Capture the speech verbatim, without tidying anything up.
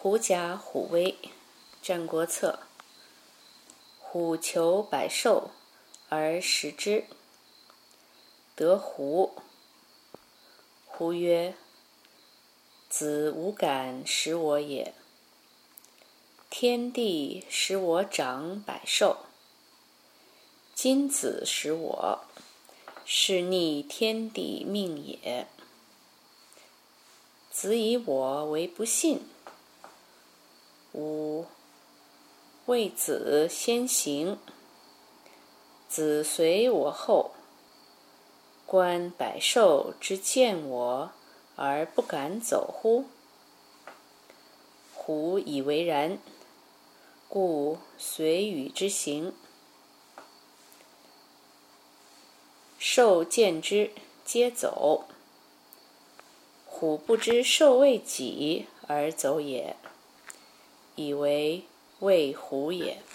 狐假虎威，战国策。虎求百兽而食之，得狐。狐曰：子无敢食我也。天地使我长百兽，今子食我，是逆天地命也。子以我为不信，吾为子先行，子随我后，观百兽之见我而不敢走乎？狐以为然，故随与之行。兽见之，皆走。虎不知兽为己而走也，以为畏虎也。